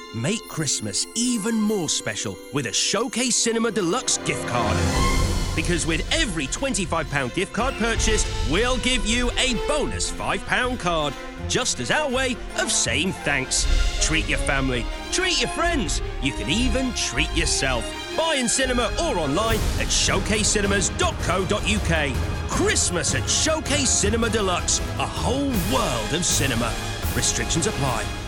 Make Christmas even more special with a Showcase Cinema Deluxe gift card. Because with every £25 gift card purchased, we'll give you a bonus £5 card, just as our way of saying thanks. Treat your family, treat your friends, you can even treat yourself. Buy in cinema or online at showcasecinemas.co.uk. Christmas at Showcase Cinema Deluxe, a whole world of cinema. Restrictions apply.